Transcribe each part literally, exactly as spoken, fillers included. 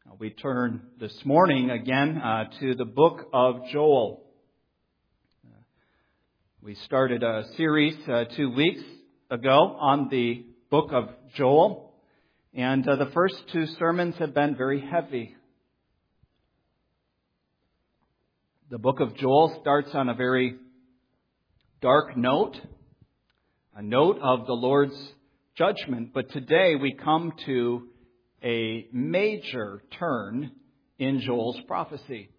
We turn this morning again uh, to the book of Joel. Uh, we started a series uh, two weeks ago on the book of Joel, and uh, the first two sermons have been very heavy. The book of Joel starts on a very dark note, a note of the Lord's judgment, but today we come to a major turn in Joel's prophecy.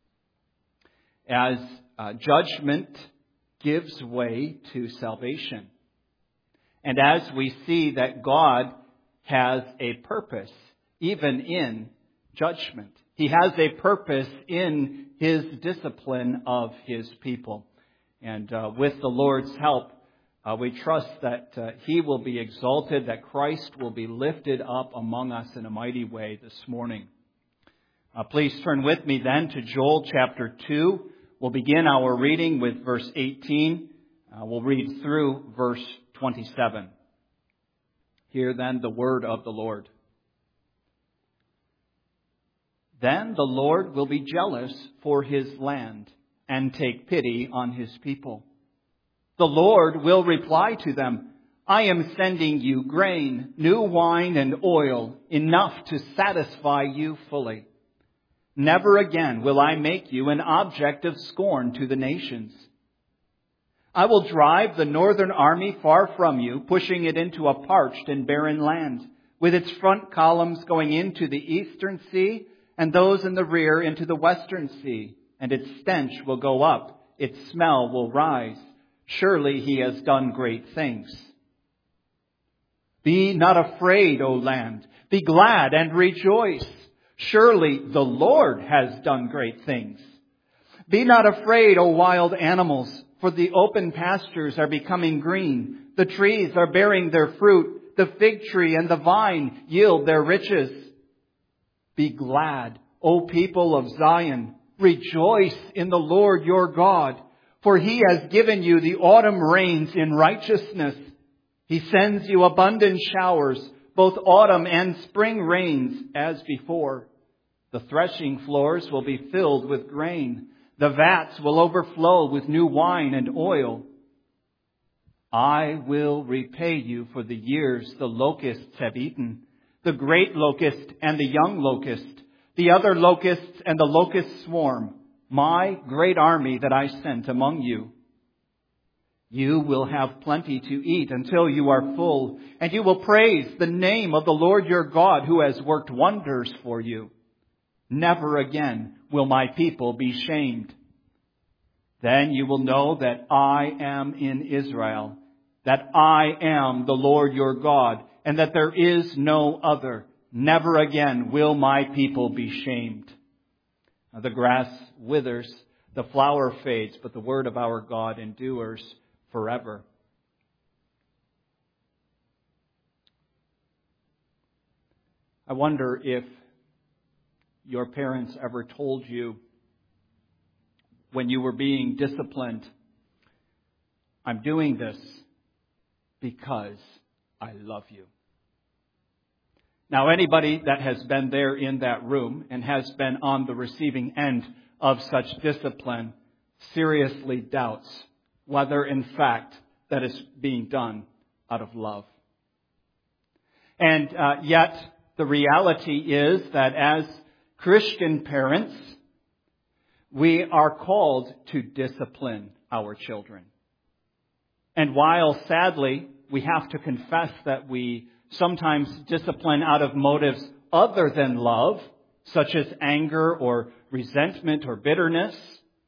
As uh, judgment gives way to salvation. And as we see that God has a purpose even in judgment. He has a purpose in His discipline of His people. And uh, with the Lord's help, Uh, we trust that uh, He will be exalted, that Christ will be lifted up among us in a mighty way this morning. Uh, please turn with me then to Joel chapter two. We'll begin our reading with verse eighteen. Uh, we'll read through verse twenty-seven. Hear then the word of the Lord. Then the Lord will be jealous for His land and take pity on His people. The Lord will reply to them, I am sending you grain, new wine and oil, enough to satisfy you fully. Never again will I make you an object of scorn to the nations. I will drive the northern army far from you, pushing it into a parched and barren land, with its front columns going into the eastern sea, and those in the rear into the western sea. And its stench will go up, its smell will rise. Surely He has done great things. Be not afraid, O land. Be glad and rejoice. Surely the Lord has done great things. Be not afraid, O wild animals, for the open pastures are becoming green. The trees are bearing their fruit. The fig tree and the vine yield their riches. Be glad, O people of Zion. Rejoice in the Lord your God. For He has given you the autumn rains in righteousness. He sends you abundant showers, both autumn and spring rains as before. The threshing floors will be filled with grain. The vats will overflow with new wine and oil. I will repay you for the years the locusts have eaten, the great locust and the young locust, the other locusts and the locust swarm. My great army that I sent among you. You will have plenty to eat until you are full, and you will praise the name of the Lord your God who has worked wonders for you. Never again will my people be shamed. Then you will know that I am in Israel, that I am the Lord your God, and that there is no other. Never again will my people be shamed. The grass withers, the flower fades, but the word of our God endures forever. I wonder if your parents ever told you when you were being disciplined, I'm doing this because I love you. Now, anybody that has been there in that room and has been on the receiving end of such discipline seriously doubts whether, in fact, that is being done out of love. And uh, yet, the reality is that as Christian parents, we are called to discipline our children. And while, sadly, we have to confess that we sometimes discipline out of motives other than love, such as anger or resentment or bitterness.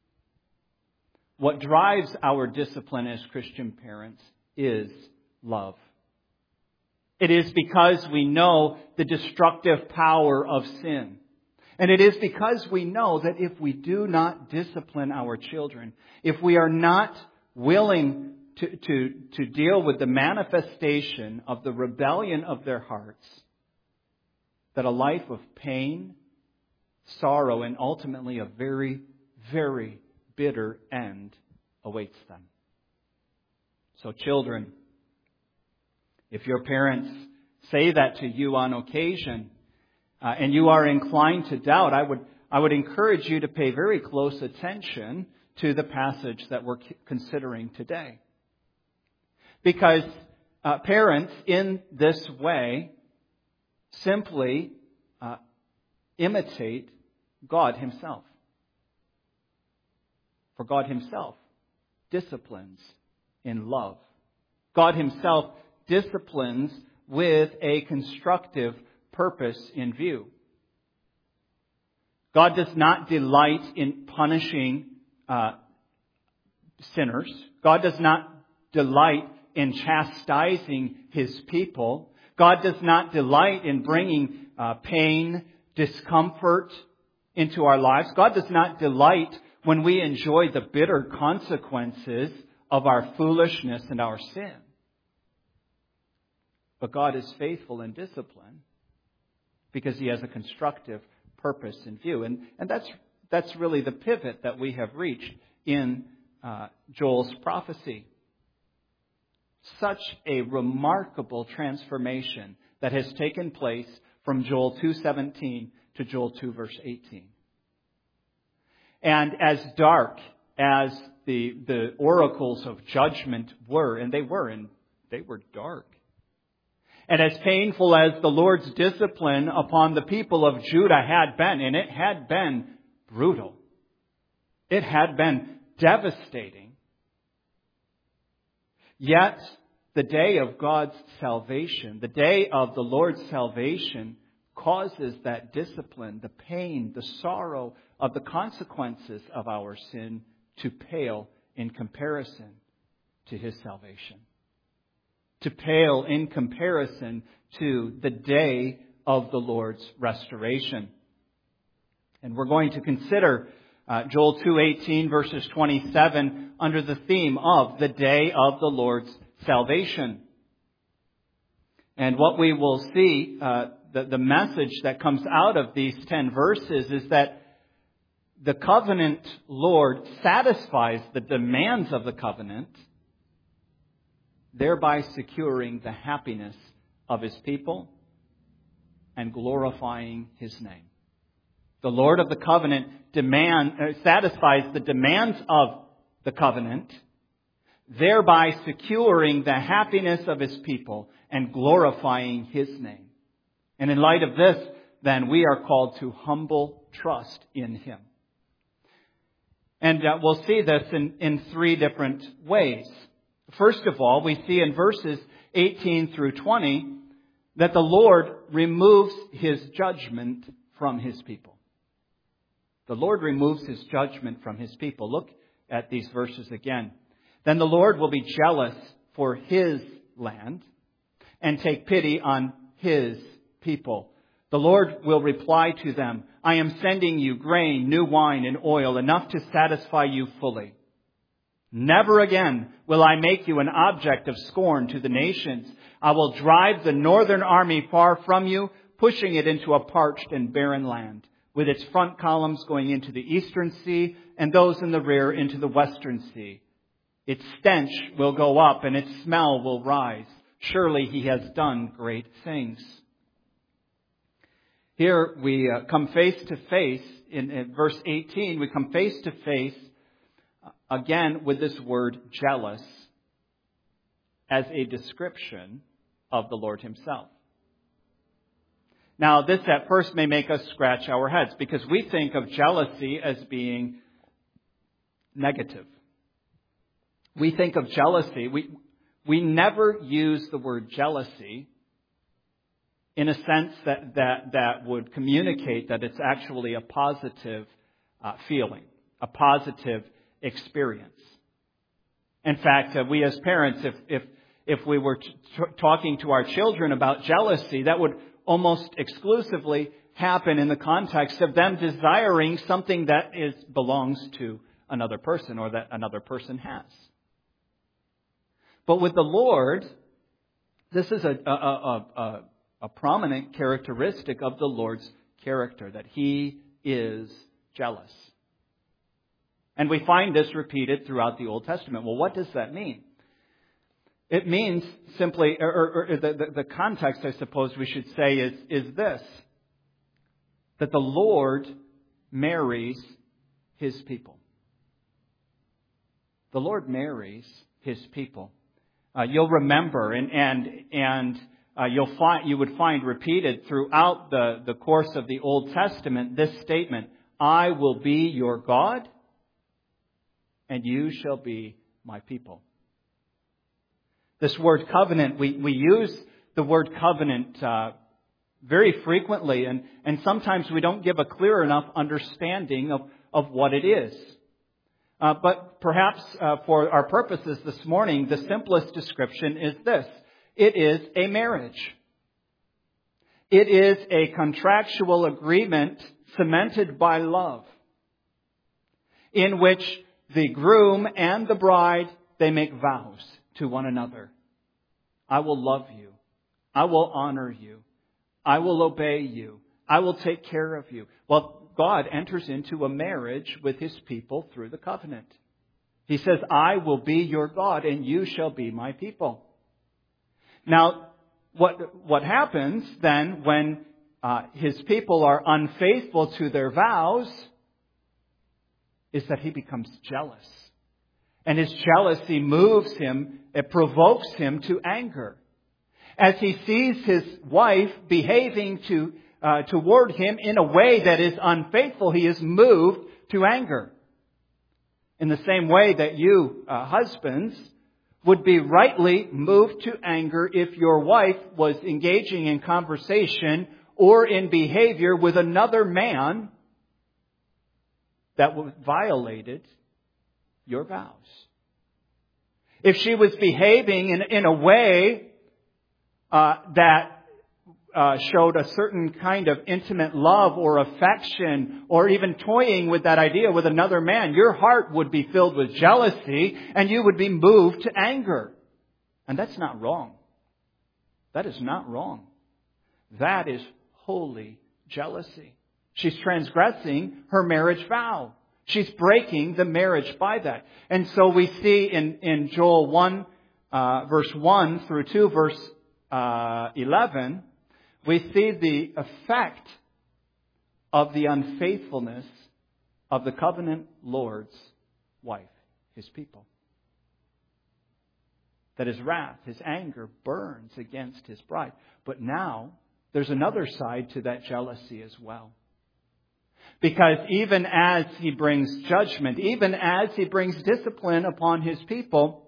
What drives our discipline as Christian parents is love. It is because we know the destructive power of sin. And it is because we know that if we do not discipline our children, if we are not willing To, to, to deal with the manifestation of the rebellion of their hearts, that a life of pain, sorrow, and ultimately a very, very bitter end awaits them. So children, if your parents say that to you on occasion, uh, and you are inclined to doubt, I would I would encourage you to pay very close attention to the passage that we're considering today. Because uh, parents, in this way, simply uh, imitate God Himself. For God Himself disciplines in love. God Himself disciplines with a constructive purpose in view. God does not delight in punishing uh, sinners. God does not delight in chastising His people. God does not delight in bringing uh, pain, discomfort into our lives. God does not delight when we enjoy the bitter consequences of our foolishness and our sin. But God is faithful in discipline because He has a constructive purpose in view. And, and that's, that's really the pivot that we have reached in uh, Joel's prophecy. Such a remarkable transformation that has taken place from Joel two seventeen to Joel two verse eighteen. And as dark as the, the oracles of judgment were, and they were, and they were dark. And as painful as the Lord's discipline upon the people of Judah had been, and it had been brutal. It had been devastating. Yet, the day of God's salvation, the day of the Lord's salvation, causes that discipline, the pain, the sorrow of the consequences of our sin to pale in comparison to His salvation. To pale in comparison to the day of the Lord's restoration. And we're going to consider uh, Joel two eighteen verses twenty-seven under the theme of the day of the Lord's salvation. And what we will see, uh, the, the message that comes out of these ten verses is that the covenant Lord satisfies the demands of the covenant, thereby securing the happiness of His people and glorifying His name. The Lord of the covenant demand, uh, satisfies the demands of the covenant, thereby securing the happiness of His people and glorifying His name. And in light of this, then, we are called to humble trust in Him. And uh, we'll see this in, in three different ways. First of all, we see in verses eighteen through twenty that the Lord removes His judgment from His people. The Lord removes His judgment from His people. Look at these verses again. Then the Lord will be jealous for His land and take pity on His people. The Lord will reply to them, I am sending you grain, new wine, and oil, enough to satisfy you fully. Never again will I make you an object of scorn to the nations. I will drive the northern army far from you, pushing it into a parched and barren land, with its front columns going into the eastern sea and those in the rear into the western sea. Its stench will go up and its smell will rise. Surely He has done great things. Here we uh, come face to face, in, in verse eighteen, we come face to face again with this word jealous as a description of the Lord Himself. Now, this at first may make us scratch our heads because we think of jealousy as being negative. We think of jealousy. We, we never use the word jealousy in a sense that, that, that would communicate that it's actually a positive uh, feeling, a positive experience. In fact, uh, we as parents, if, if, if we were t- talking to our children about jealousy, that would almost exclusively happen in the context of them desiring something that is belongs to another person or that another person has. But with the Lord, this is a, a, a, a, a prominent characteristic of the Lord's character, that He is jealous. And we find this repeated throughout the Old Testament. Well, what does that mean? It means simply, or, or, or the, the, the context, I suppose we should say, is, is this. that the Lord marries His people. The Lord marries His people. Uh, you'll remember, and and and uh, you'll find you would find repeated throughout the the course of the Old Testament this statement: "I will be your God, and you shall be my people." This word covenant, we we use the word covenant uh, very frequently, and and sometimes we don't give a clear enough understanding of of what it is. Uh, but perhaps uh, for our purposes this morning, the simplest description is this. It is a marriage. It is a contractual agreement cemented by love, in which the groom and the bride, they make vows to one another. I will love you. I will honor you. I will obey you. I will take care of you. Well, God enters into a marriage with His people through the covenant. He says, I will be your God and you shall be my people. Now, what, what happens then when uh, His people are unfaithful to their vows is that He becomes jealous. And His jealousy moves Him, it provokes Him to anger. As He sees His wife behaving to Uh, toward Him in a way that is unfaithful, He is moved to anger. In the same way that you, uh, husbands, would be rightly moved to anger if your wife was engaging in conversation or in behavior with another man that violated your vows. If she was behaving in, in a way uh, that Uh, showed a certain kind of intimate love or affection, or even toying with that idea with another man, your heart would be filled with jealousy and you would be moved to anger. And that's not wrong. That is not wrong. That is holy jealousy. She's transgressing her marriage vow. She's breaking the marriage by that. And so we see in, in Joel one, uh, verse one through two, verse uh, eleven, we see the effect of the unfaithfulness of the covenant Lord's wife, His people. That His wrath, His anger burns against His bride. But now there's another side to that jealousy as well. Because even as He brings judgment, even as He brings discipline upon His people,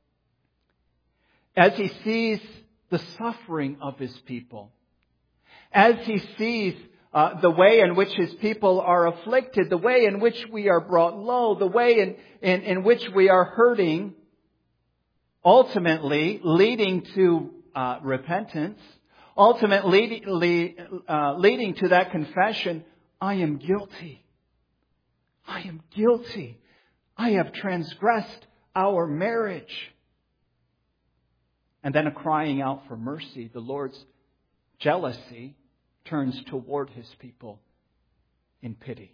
as He sees the suffering of His people, as He sees uh, the way in which His people are afflicted, the way in which we are brought low, the way in, in, in which we are hurting, ultimately leading to uh, repentance, ultimately uh, leading to that confession, I am guilty. I am guilty. I have transgressed our marriage. And then a crying out for mercy. The Lord's jealousy turns toward His people in pity.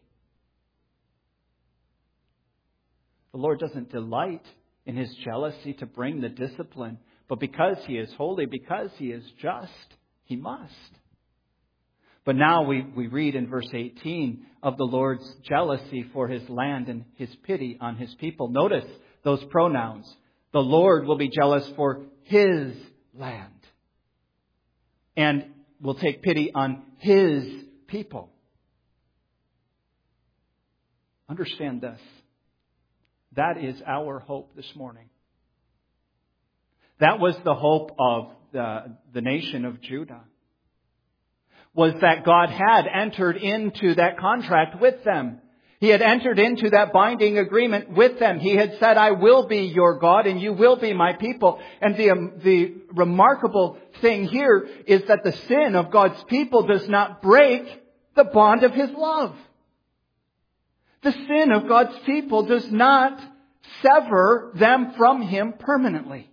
The Lord doesn't delight in His jealousy to bring the discipline, but because He is holy, because He is just, He must. But now we, we read in verse eighteen of the Lord's jealousy for His land and His pity on His people. Notice those pronouns. The Lord will be jealous for His land and will take pity on His people. Understand this. That is our hope this morning. That was the hope of the, the nation of Judah. Was that God had entered into that contract with them. He had entered into that binding agreement with them. He had said, I will be your God and you will be my people. And the, um, the remarkable thing here is that the sin of God's people does not break the bond of His love. The sin of God's people does not sever them from Him permanently.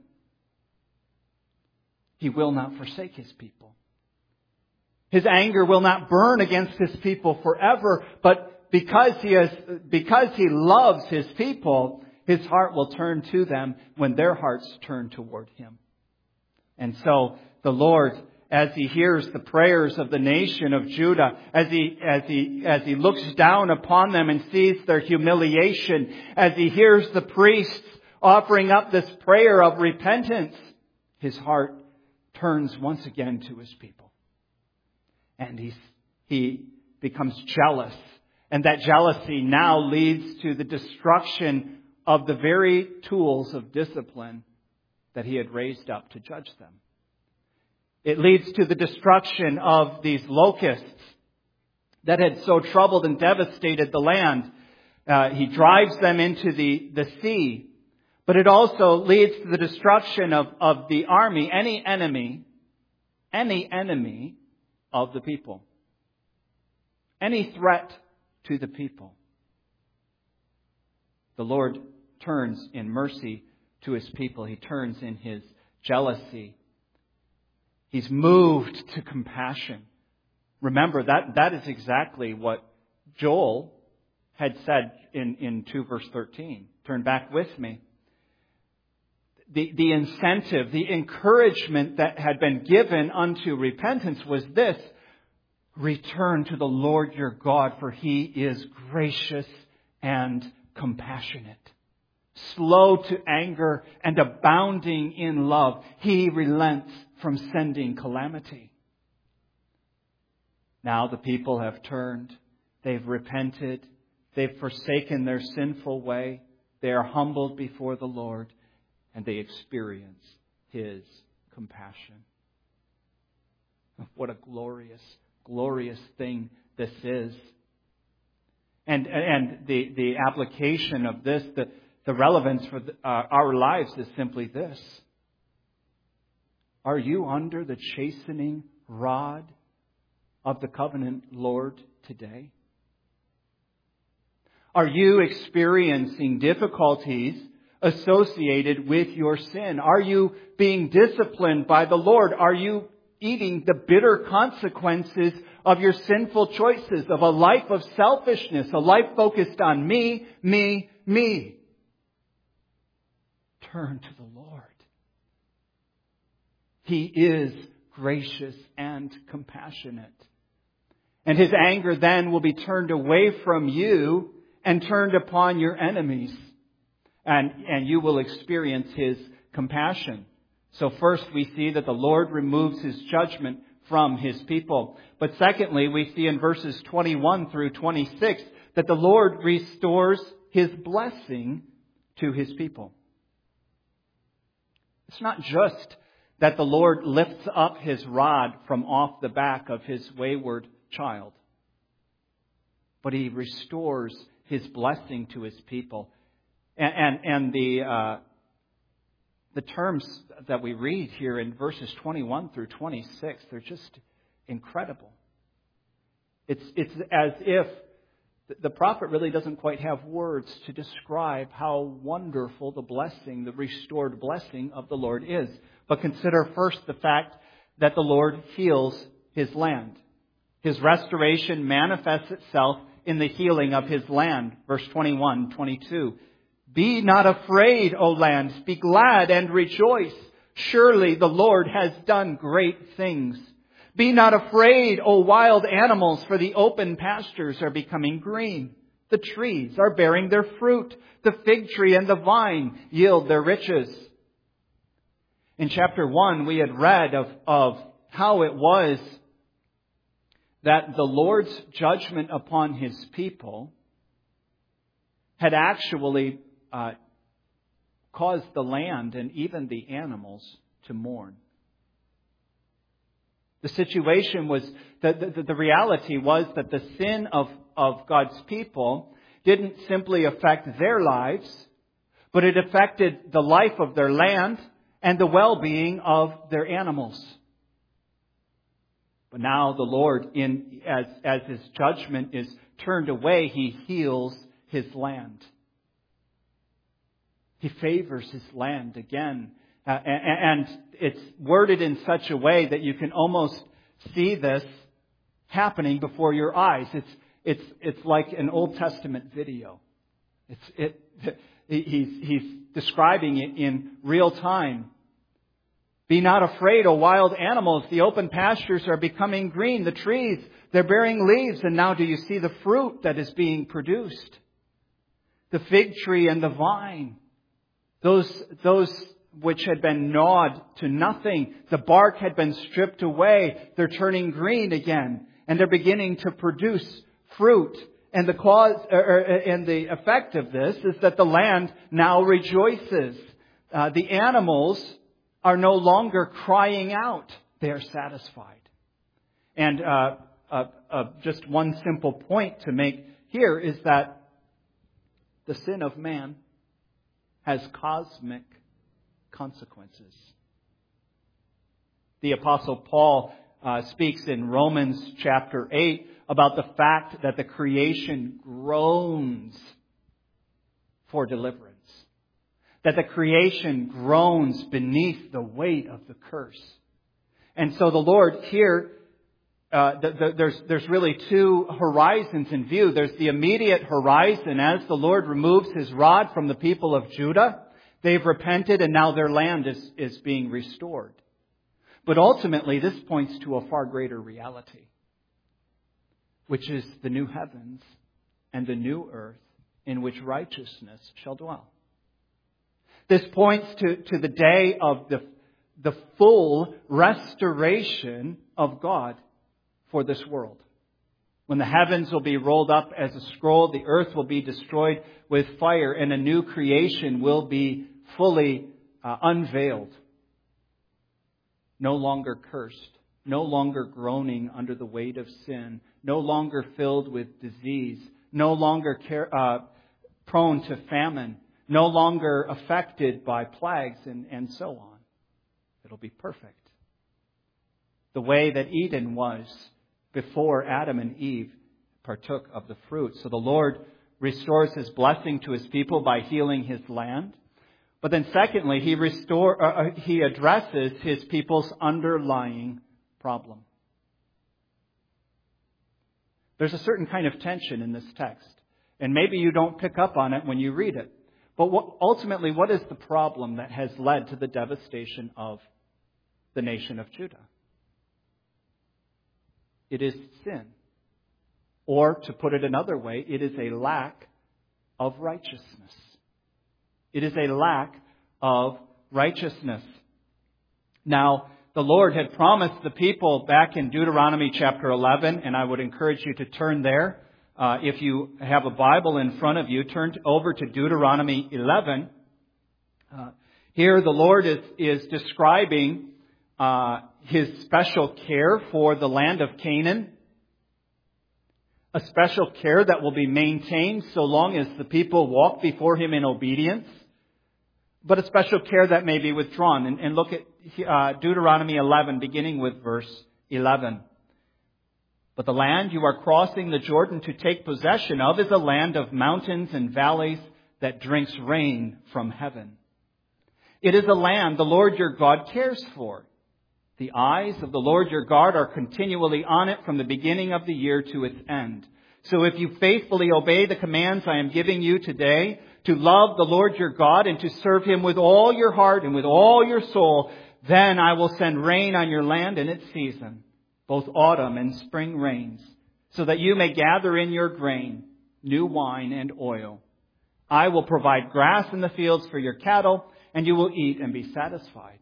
He will not forsake His people. His anger will not burn against His people forever, but Because he has, because he loves His people, His heart will turn to them when their hearts turn toward Him. And so the Lord, as he hears the prayers of the nation of Judah, as he, as he, as he looks down upon them and sees their humiliation, as he hears the priests offering up this prayer of repentance, his heart turns once again to his people. And he, he becomes jealous. And that jealousy now leads to the destruction of the very tools of discipline that he had raised up to judge them. It leads to the destruction of these locusts that had so troubled and devastated the land. Uh, he drives them into the, the sea. But it also leads to the destruction of, of the army, any enemy, any enemy of the people. Any threat to the people. The Lord turns in mercy to his people. He turns in his jealousy. He's moved to compassion. Remember, that, that is exactly what Joel had said in, in two verse thirteen. Turn back with me. The, the incentive, the encouragement that had been given unto repentance was this: return to the Lord your God, for He is gracious and compassionate, slow to anger and abounding in love. He relents from sending calamity. Now the people have turned. They've repented. They've forsaken their sinful way. They are humbled before the Lord. And they experience His compassion. What a glorious, glorious thing this is. And, and the, the application of this, the, the relevance for the, uh, our lives is simply this. Are you under the chastening rod of the covenant Lord today? Are you experiencing difficulties associated with your sin? Are you being disciplined by the Lord? Are you eating the bitter consequences of your sinful choices, of a life of selfishness, a life focused on me, me, me? Turn to the Lord. He is gracious and compassionate. And His anger then will be turned away from you and turned upon your enemies. And, and you will experience His compassion. So first we see that the Lord removes His judgment from His people. But secondly, we see in verses twenty-one through twenty-six that the Lord restores His blessing to His people. It's not just that the Lord lifts up His rod from off the back of His wayward child, but He restores His blessing to His people. And, and, and the, uh, the terms that we read here in verses twenty-one through twenty-six, they're just incredible. It's, it's as if the prophet really doesn't quite have words to describe how wonderful the blessing, the restored blessing of the Lord is. But consider first the fact that the Lord heals His land. His restoration manifests itself in the healing of His land. Verse twenty-one, twenty-two. Be not afraid, O land. Be glad and rejoice. Surely the Lord has done great things. Be not afraid, O wild animals, for the open pastures are becoming green. The trees are bearing their fruit. The fig tree and the vine yield their riches. In chapter one, we had read of, of how it was that the Lord's judgment upon His people had actually uh, caused the land and even the animals to mourn. The situation was, that the, the reality was that the sin of, of God's people didn't simply affect their lives, but it affected the life of their land and the well-being of their animals. But now the Lord, in as, as His judgment is turned away, He heals His land. He favors His land again. Uh, and, and it's worded in such a way that you can almost see this happening before your eyes. It's it's it's like an Old Testament video. It's it. He's he's describing it in real time. Be not afraid, O wild animals. The open pastures are becoming green. The trees, they're bearing leaves. And now do you see the fruit that is being produced? The fig tree and the vine. Those, those which had been gnawed to nothing. The bark had been stripped away. They're turning green again. And they're beginning to produce fruit. And the cause, or, and the effect of this is that the land now rejoices. Uh, the animals are no longer crying out. They are satisfied. And uh, uh, uh, just one simple point to make here is that the sin of man has cosmic consequences. The Apostle Paul uh, speaks in Romans chapter eight about the fact that the creation groans for deliverance. That the creation groans beneath the weight of the curse. And so the Lord here, uh, the, the, there's, there's really two horizons in view. There's the immediate horizon as the Lord removes His rod from the people of Judah. They've repented and now their land is, is being restored. But ultimately this points to a far greater reality, which is the new heavens and the new earth in which righteousness shall dwell. This points to, to the day of the, the full restoration of God for this world. When the heavens will be rolled up as a scroll, the earth will be destroyed with fire, and a new creation will be fully uh, unveiled. No longer cursed, no longer groaning under the weight of sin, no longer filled with disease, no longer care, uh, prone to famine, no longer affected by plagues and, and so on. It'll be perfect. The way that Eden was before Adam and Eve partook of the fruit. So the Lord restores His blessing to His people by healing His land. But then secondly, He restore, uh, He addresses His people's underlying problem. There's a certain kind of tension in this text. And maybe you don't pick up on it when you read it. But what, ultimately, what is the problem that has led to the devastation of the nation of Judah? It is sin. Or, to put it another way, it is a lack of righteousness. It is a lack of righteousness. Now, the Lord had promised the people back in Deuteronomy chapter eleven, and I would encourage you to turn there. Uh, if you have a Bible in front of you, turn over to Deuteronomy eleven. Uh, here the Lord is, is describing uh, His special care for the land of Canaan. A special care that will be maintained so long as the people walk before Him in obedience. But a special care that may be withdrawn. And, and look at uh, Deuteronomy eleven, beginning with verse eleven. But the land you are crossing the Jordan to take possession of is a land of mountains and valleys that drinks rain from heaven. It is a land the Lord your God cares for. The eyes of the Lord your God are continually on it from the beginning of the year to its end. So if you faithfully obey the commands I am giving you today, to love the Lord your God and to serve Him with all your heart and with all your soul, then I will send rain on your land in its season, both autumn and spring rains, so that you may gather in your grain, new wine and oil. I will provide grass in the fields for your cattle, and you will eat and be satisfied.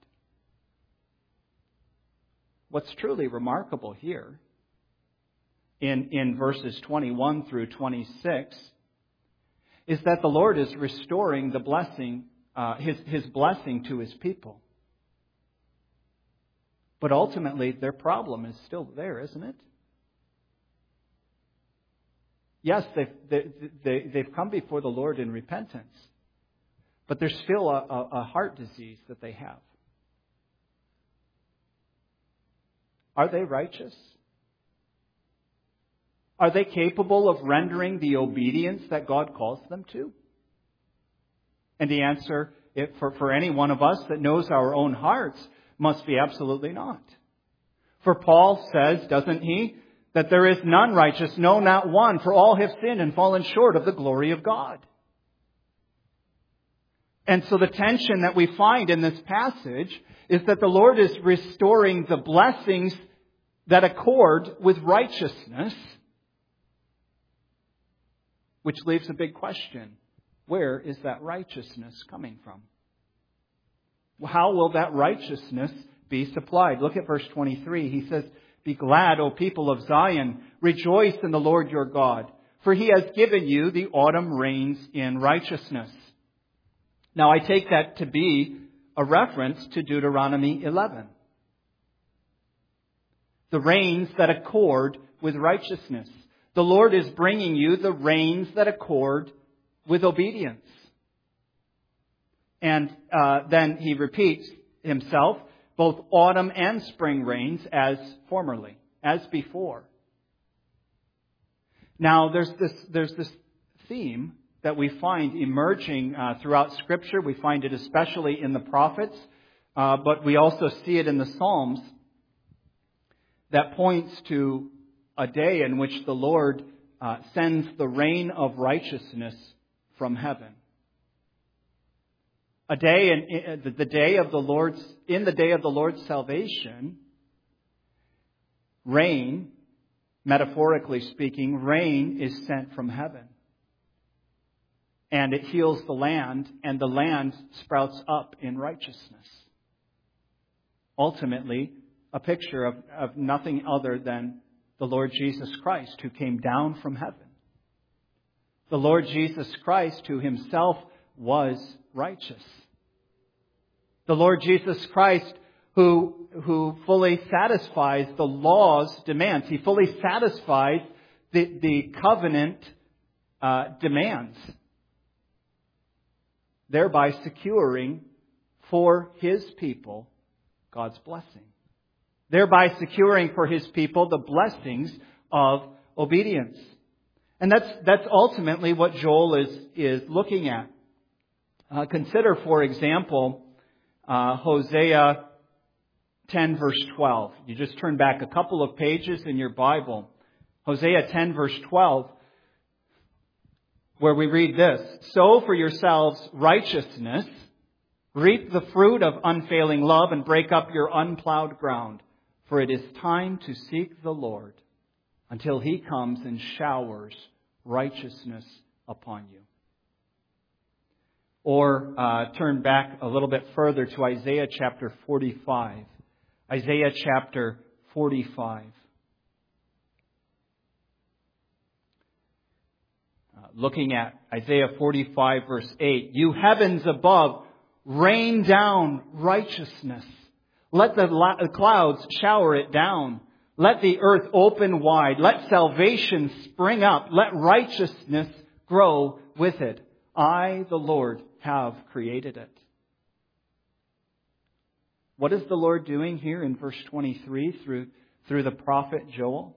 What's truly remarkable here in, in verses twenty-one through twenty-six is that the Lord is restoring the blessing, uh, his, his blessing to His people. But ultimately, their problem is still there, isn't it? Yes, they've, they, they, they've come before the Lord in repentance. But there's still a, a, a heart disease that they have. Are they righteous? Are they capable of rendering the obedience that God calls them to? And the answer, if for, for any one of us that knows our own hearts, must be absolutely not. For Paul says, doesn't he, that there is none righteous, no, not one, for all have sinned and fallen short of the glory of God. And so the tension that we find in this passage is that the Lord is restoring the blessings that accord with righteousness, which leaves a big question. Where is that righteousness coming from? How will that righteousness be supplied? Look at verse twenty-three. He says, "Be glad, O people of Zion. Rejoice in the Lord your God. For He has given you the autumn rains in righteousness." Now I take that to be a reference to Deuteronomy eleven. The rains that accord with righteousness. The Lord is bringing you the rains that accord with obedience. And uh, then He repeats Himself, both autumn and spring rains as formerly, as before. Now there's this, there's this theme that we find emerging uh, throughout Scripture. We find it especially in the prophets, uh, but we also see it in the Psalms that points to a day in which the Lord uh, sends the rain of righteousness from heaven. A day in, in the day of the Lord's in the day of the Lord's salvation, rain, metaphorically speaking, rain is sent from heaven. And it heals the land, and the land sprouts up in righteousness. Ultimately, a picture of, of nothing other than the Lord Jesus Christ, who came down from heaven. The Lord Jesus Christ, who Himself was righteous. The Lord Jesus Christ, who, who fully satisfies the law's demands. He fully satisfies the, the covenant uh, demands, thereby securing for His people God's blessing. Thereby securing for His people the blessings of obedience. And that's that's ultimately what Joel is, is looking at. Uh, consider, for example, uh, Hosea ten, verse twelve. You just turn back a couple of pages in your Bible. Hosea ten, verse twelve, where we read this: "Sow for yourselves righteousness, reap the fruit of unfailing love, and break up your unplowed ground. For it is time to seek the Lord until He comes and showers righteousness upon you." Or uh, turn back a little bit further to Isaiah chapter forty-five. Isaiah chapter forty-five. Uh, looking at Isaiah forty-five, verse eight. "You heavens above, rain down righteousness. Let the clouds shower it down. Let the earth open wide. Let salvation spring up. Let righteousness grow with it. I, the Lord, have created it." What is the Lord doing here in verse twenty-three through, through the prophet Joel?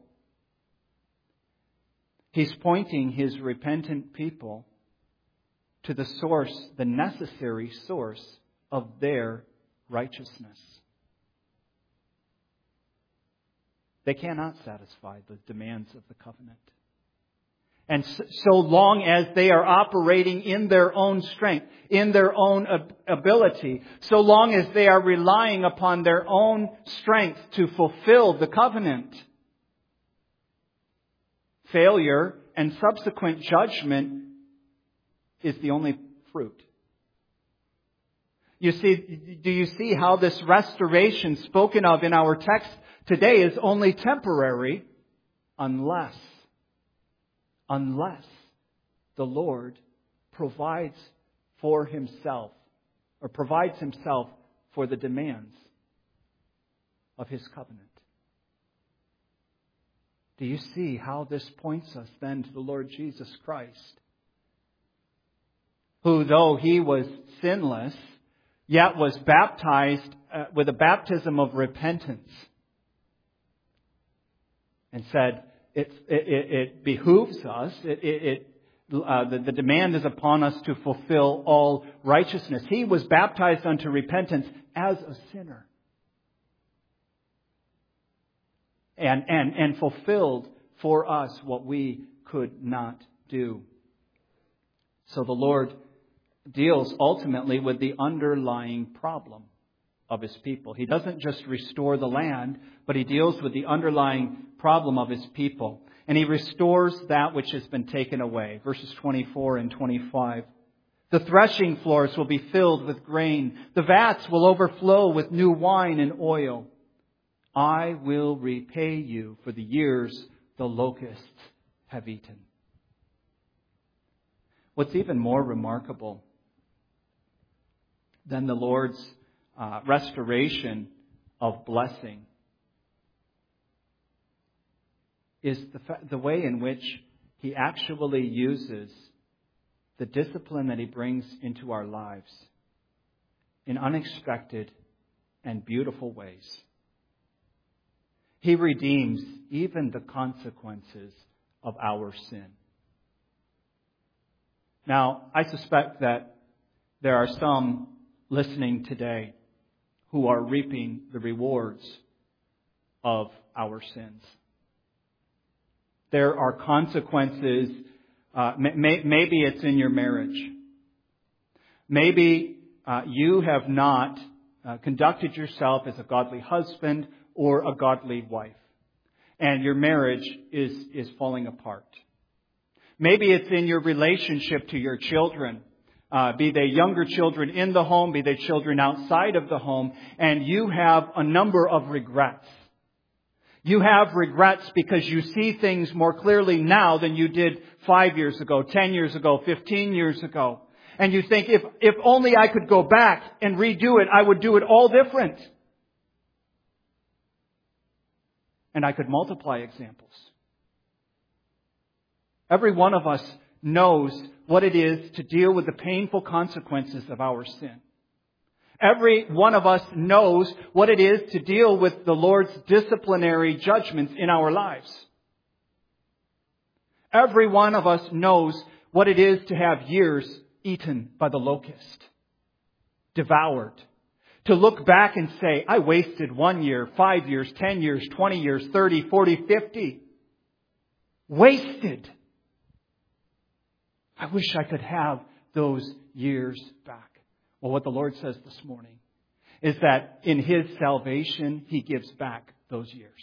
He's pointing His repentant people to the source, the necessary source of their righteousness. They cannot satisfy the demands of the covenant. And so long as they are operating in their own strength, in their own ability, so long as they are relying upon their own strength to fulfill the covenant, failure and subsequent judgment is the only fruit. You see, do you see how this restoration spoken of in our text today is only temporary unless, unless the Lord provides for Himself, or provides Himself for the demands of His covenant. Do you see how this points us then to the Lord Jesus Christ, who, though He was sinless, yet was baptized uh, with a baptism of repentance, and said, it, it, it behooves us, it, it, it, uh, the, the demand is upon us to fulfill all righteousness. He was baptized unto repentance as a sinner. And, and, and fulfilled for us what we could not do. So the Lord, deals ultimately with the underlying problem of His people. He doesn't just restore the land, but He deals with the underlying problem of His people. And He restores that which has been taken away. Verses twenty-four and twenty-five. The threshing floors will be filled with grain. The vats will overflow with new wine and oil. I will repay you for the years the locusts have eaten. What's even more remarkable than the Lord's uh, restoration of blessing is the, fa- the way in which He actually uses the discipline that He brings into our lives in unexpected and beautiful ways. He redeems even the consequences of our sin. Now, I suspect that there are some listening today who are reaping the rewards of our sins. There are consequences. Uh, may, maybe it's in your marriage. Maybe uh, you have not uh, conducted yourself as a godly husband or a godly wife, and your marriage is, is falling apart. Maybe it's in your relationship to your children, uh, be they younger children in the home, be they children outside of the home, and you have a number of regrets. You have regrets because you see things more clearly now than you did five years ago, ten years ago, fifteen years ago. And you think, if, if only I could go back and redo it, I would do it all different. And I could multiply examples. Every one of us knows what it is to deal with the painful consequences of our sin. Every one of us knows what it is to deal with the Lord's disciplinary judgments in our lives. Every one of us knows what it is to have years eaten by the locust, devoured. To look back and say, I wasted one year, five years, ten years, twenty years, thirty, forty, fifty. Wasted. I wish I could have those years back. Well, what the Lord says this morning is that in His salvation, He gives back those years.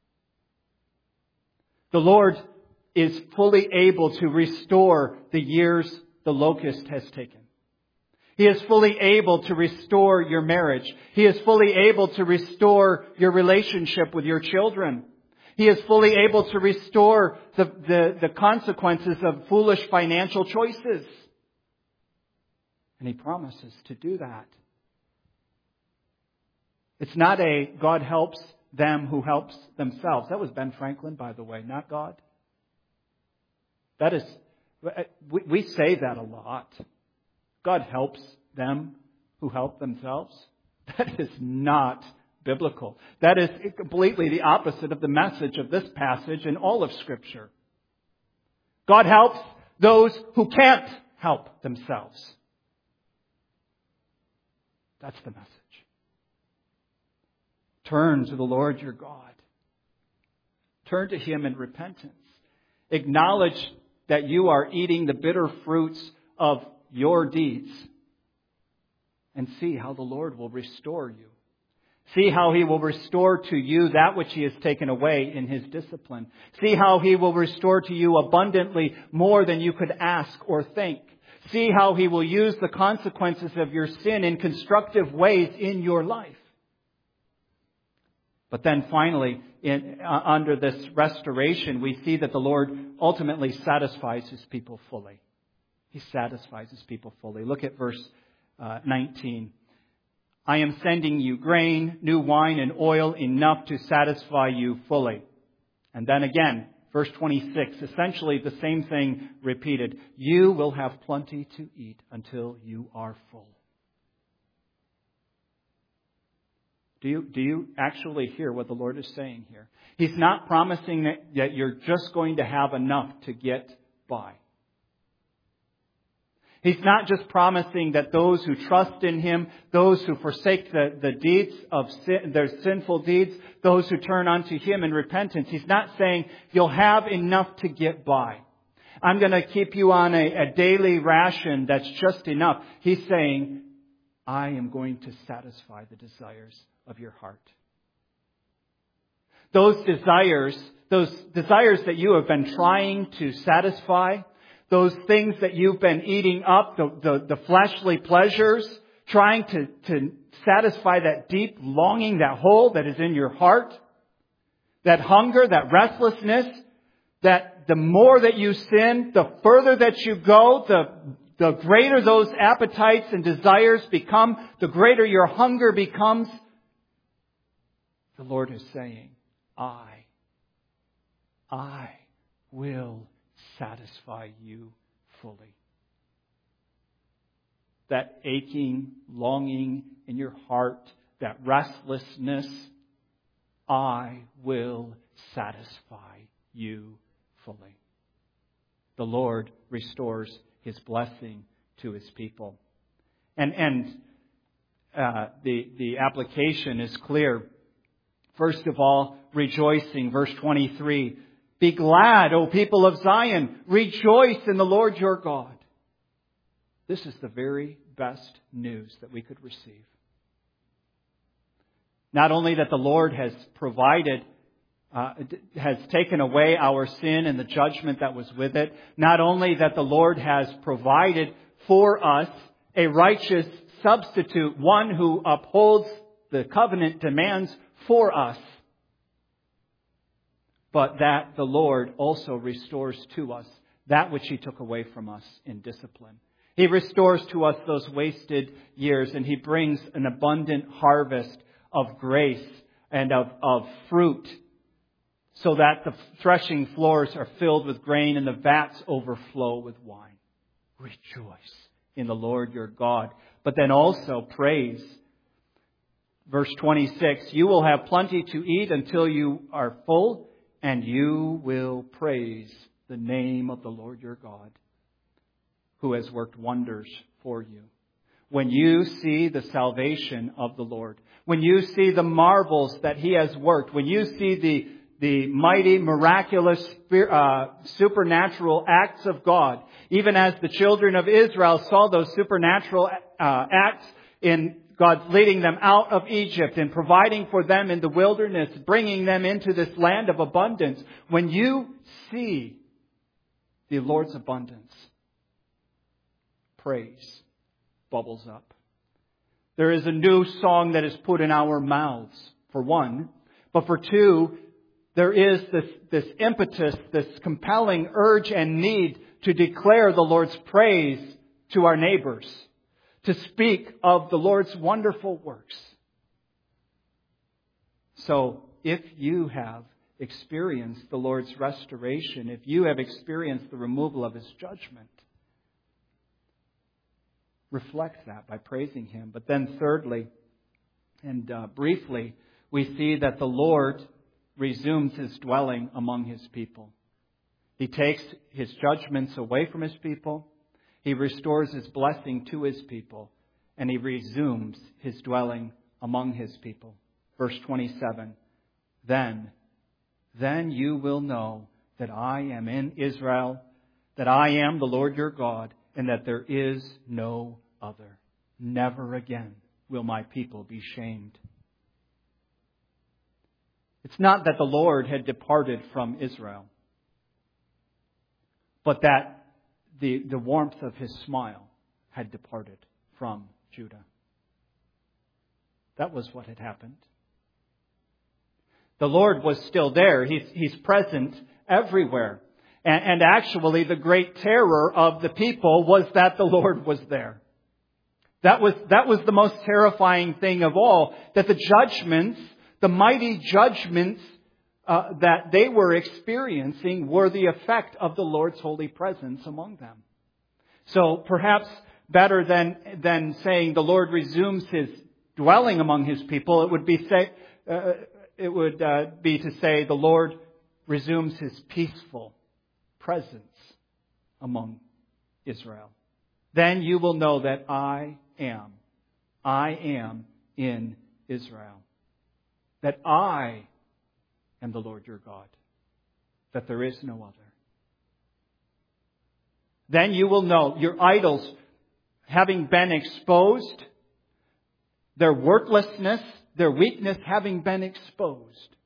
The Lord is fully able to restore the years the locust has taken. He is fully able to restore your marriage. He is fully able to restore your relationship with your children. He is fully able to restore the, the, the consequences of foolish financial choices. And He promises to do that. It's not a God helps them who helps themselves. That was Ben Franklin, by the way, not God. That is, we, we say that a lot. God helps them who help themselves. That is not biblical. That is completely the opposite of the message of this passage and all of Scripture. God helps those who can't help themselves. That's the message. Turn to the Lord your God. Turn to Him in repentance. Acknowledge that you are eating the bitter fruits of your deeds. And see how the Lord will restore you. See how He will restore to you that which He has taken away in His discipline. See how He will restore to you abundantly more than you could ask or think. See how He will use the consequences of your sin in constructive ways in your life. But then finally, in, uh, under this restoration, we see that the Lord ultimately satisfies His people fully. He satisfies His people fully. Look at verse uh, nineteen. I am sending you grain, new wine, and oil enough to satisfy you fully. And then again, verse twenty-six, essentially the same thing repeated. You will have plenty to eat until you are full. Do you, do you actually hear what the Lord is saying here? He's not promising that, that you're just going to have enough to get by. He's not just promising that those who trust in Him, those who forsake the, the deeds of sin, their sinful deeds, those who turn unto Him in repentance, He's not saying you'll have enough to get by. I'm going to keep you on a, a daily ration that's just enough. He's saying, I am going to satisfy the desires of your heart. Those desires, those desires that you have been trying to satisfy, those things that you've been eating up, the, the, the fleshly pleasures, trying to, to satisfy that deep longing, that hole that is in your heart, that hunger, that restlessness, that the more that you sin, the further that you go, the, the greater those appetites and desires become, the greater your hunger becomes. The Lord is saying, I, I will satisfy you fully. That aching, longing in your heart, that restlessness, I will satisfy you fully. The Lord restores His blessing to His people. And, and uh, the, the application is clear. First of all, rejoicing. Verse twenty-three. Be glad, O people of Zion. Rejoice in the Lord your God. This is the very best news that we could receive. Not only that the Lord has provided, uh, has taken away our sin and the judgment that was with it. Not only that the Lord has provided for us a righteous substitute, one who upholds the covenant demands for us, but that the Lord also restores to us that which He took away from us in discipline. He restores to us those wasted years, and He brings an abundant harvest of grace and of, of fruit, so that the threshing floors are filled with grain and the vats overflow with wine. Rejoice in the Lord your God. But then also praise. Verse twenty-six, you will have plenty to eat until you are full, and you will praise the name of the Lord your God, who has worked wonders for you. When you see the salvation of the Lord, when you see the marvels that He has worked, when you see the, the mighty, miraculous, uh, supernatural acts of God, even as the children of Israel saw those supernatural uh, acts in God leading them out of Egypt and providing for them in the wilderness, bringing them into this land of abundance. When you see the Lord's abundance, praise bubbles up. There is a new song that is put in our mouths, for one. But for two, there is this, this impetus, this compelling urge and need to declare the Lord's praise to our neighbors, to speak of the Lord's wonderful works. So, if you have experienced the Lord's restoration, if you have experienced the removal of His judgment, reflect that by praising Him. But then thirdly, and uh, briefly, we see that the Lord resumes His dwelling among His people. He takes His judgments away from His people. He restores His blessing to His people. And He resumes His dwelling among His people. Verse twenty-seven. Then, then you will know that I am in Israel, that I am the Lord your God, and that there is no other. Never again will my people be shamed. It's not that the Lord had departed from Israel, but that the, the warmth of His smile had departed from Judah. That was what had happened. The Lord was still there. He's, he's present everywhere. And, and actually, the great terror of the people was that the Lord was there. That was, that was the most terrifying thing of all, that the judgments, the mighty judgments uh, that they were experiencing were the effect of the Lord's holy presence among them. So perhaps better than, than saying the Lord resumes His dwelling among His people, it would be say, uh, it would uh, be to say the Lord resumes His peaceful presence among Israel. Then you will know that I am, I am in Israel. That I am the Lord your God. That there is no other. Then you will know your idols, having been exposed, their worthlessness, their weakness having been exposed,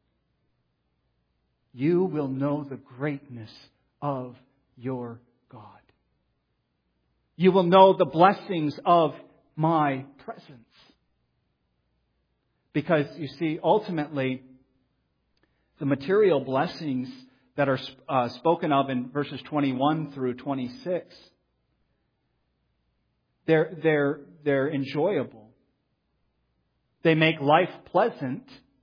you will know the greatness of your God. You will know the blessings of my presence. Because, you see, ultimately, the material blessings that are uh, spoken of in verses twenty-one through twenty-six, they're, they're, they're enjoyable. They make life pleasant.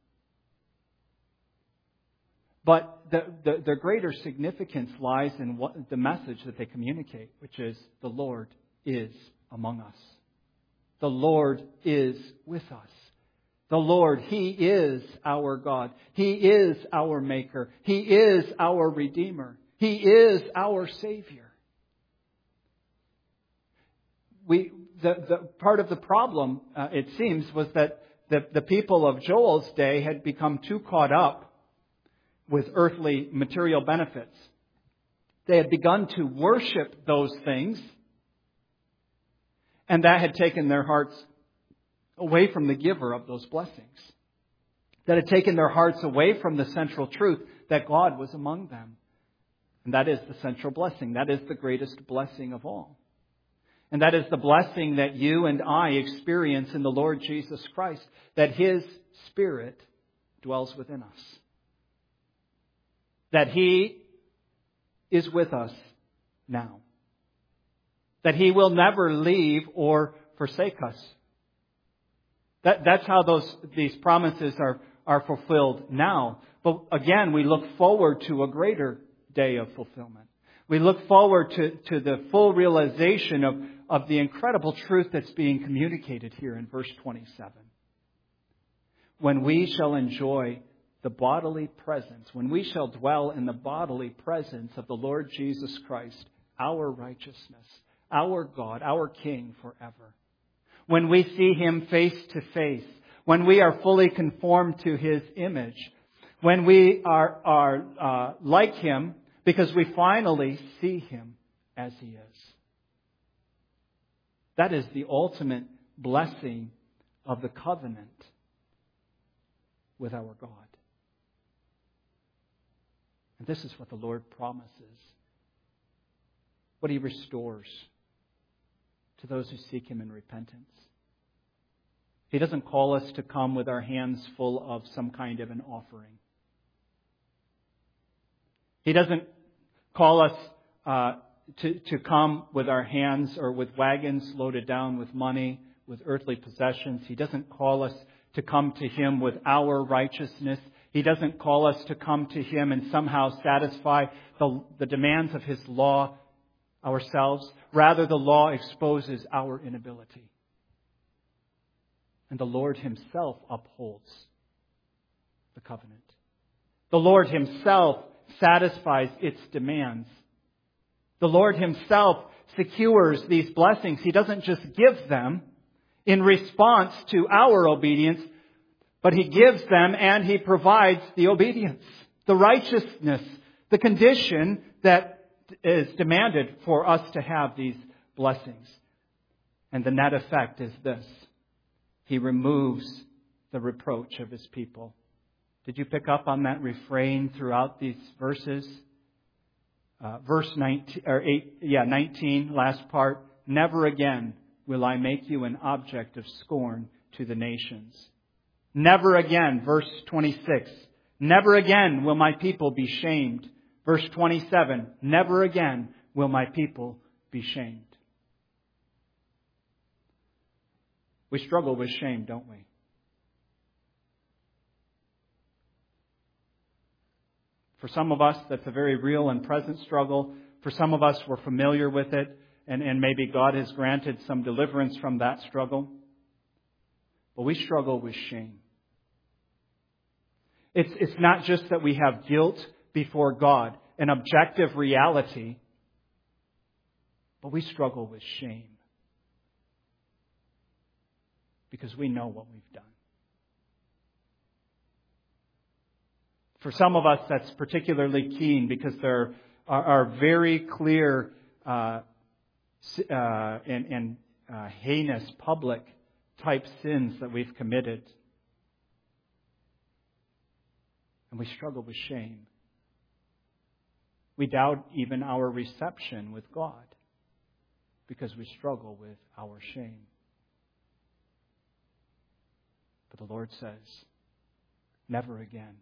But the, the, the greater significance lies in what, the message that they communicate, which is the Lord is among us. The Lord is with us. The Lord, He is our God. He is our Maker. He is our Redeemer. He is our Savior. We, the, the part of the problem, uh, it seems, was that the, the people of Joel's day had become too caught up with earthly material benefits. They had begun to worship those things, and that had taken their hearts away from the giver of those blessings. That had taken their hearts away from the central truth that God was among them. And that is the central blessing. That is the greatest blessing of all. And that is the blessing that you and I experience in the Lord Jesus Christ, that His Spirit dwells within us. That He is with us now. That He will never leave or forsake us. That, that's how those these promises are, are fulfilled now. But again, we look forward to a greater day of fulfillment. We look forward to, to the full realization of, of the incredible truth that's being communicated here in verse twenty-seven. When we shall enjoy the bodily presence, when we shall dwell in the bodily presence of the Lord Jesus Christ, our righteousness, our God, our King forever. When we see Him face to face, when we are fully conformed to His image, when we are, are uh, like Him because we finally see Him as He is. That is the ultimate blessing of the covenant with our God. And this is what the Lord promises. What He restores to those who seek Him in repentance. He doesn't call us to come with our hands full of some kind of an offering. He doesn't call us uh, to, to come with our hands or with wagons loaded down with money, with earthly possessions. He doesn't call us to come to Him with our righteousness. He doesn't call us to come to Him and somehow satisfy the, the demands of His law ourselves. Rather, the law exposes our inability. And the Lord Himself upholds the covenant. The Lord Himself satisfies its demands. The Lord Himself secures these blessings. He doesn't just give them in response to our obedience, but He gives them and He provides the obedience, the righteousness, the condition that is demanded for us to have these blessings. And the net effect is this. He removes the reproach of His people. Did you pick up on that refrain throughout these verses? Uh, verse nineteen, or eight, yeah, nineteen, last part. Never again will I make you an object of scorn to the nations. Never again, verse twenty-six. Never again will my people be shamed. Verse twenty-seven. Never again will my people be shamed. We struggle with shame, don't we? For some of us, that's a very real and present struggle. For some of us, we're familiar with it, and, and maybe God has granted some deliverance from that struggle. But we struggle with shame. It's, it's not just that we have guilt before God, an objective reality, but we struggle with shame. Because we know what we've done. For some of us, that's particularly keen because there are, are very clear uh, uh, and, and uh, heinous public type sins that we've committed. And we struggle with shame. We doubt even our reception with God because we struggle with our shame. But the Lord says, never again,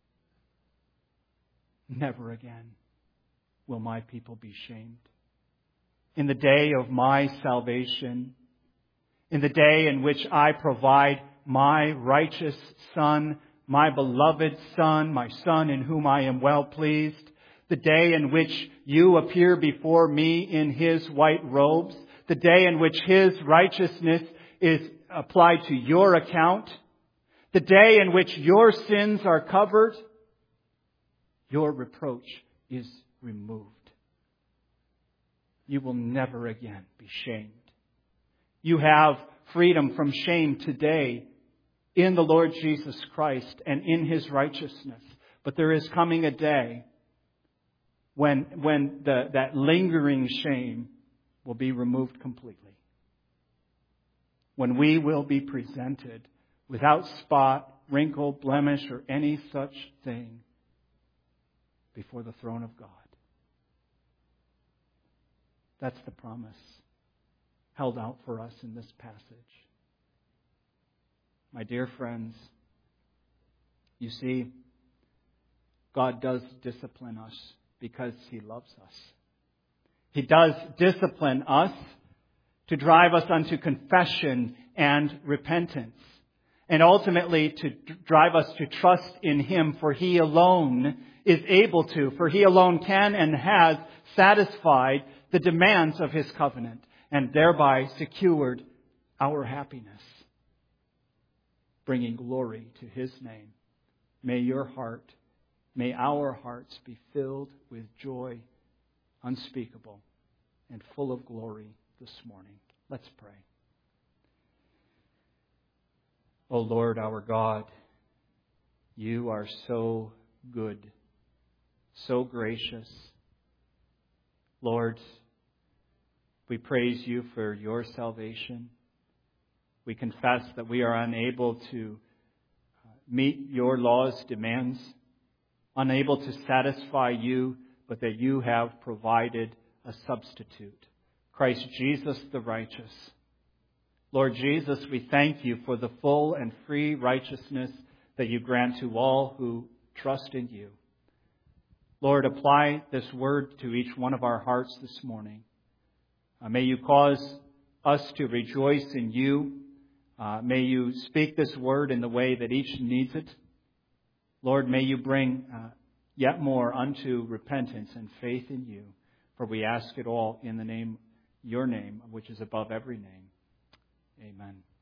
never again will my people be shamed. In the day of my salvation, in the day in which I provide my righteous Son, my beloved Son, my Son in whom I am well pleased, the day in which you appear before me in His white robes, the day in which His righteousness is applied to your account, the day in which your sins are covered, your reproach is removed. You will never again be shamed. You have freedom from shame today in the Lord Jesus Christ and in His righteousness. But there is coming a day when, when the, that lingering shame will be removed completely. When we will be presented without spot, wrinkle, blemish, or any such thing before the throne of God. That's the promise held out for us in this passage. My dear friends, you see, God does discipline us because He loves us. He does discipline us to drive us unto confession and repentance, and ultimately to drive us to trust in Him, for He alone is able to, for He alone can and has satisfied the demands of His covenant and thereby secured our happiness, bringing glory to His name. May your heart, may our hearts be filled with joy unspeakable and full of glory this morning. Let's pray. O Lord, our God, You are so good, so gracious. Lord, we praise You for Your salvation. We confess that we are unable to meet Your law's demands, unable to satisfy You, but that You have provided a substitute, Christ Jesus the righteous. Lord Jesus, we thank You for the full and free righteousness that You grant to all who trust in You. Lord, apply this word to each one of our hearts this morning. Uh, may You cause us to rejoice in You. Uh, may You speak this word in the way that each needs it. Lord, may You bring uh, yet more unto repentance and faith in You. For we ask it all in the name, Your name, which is above every name. Amen.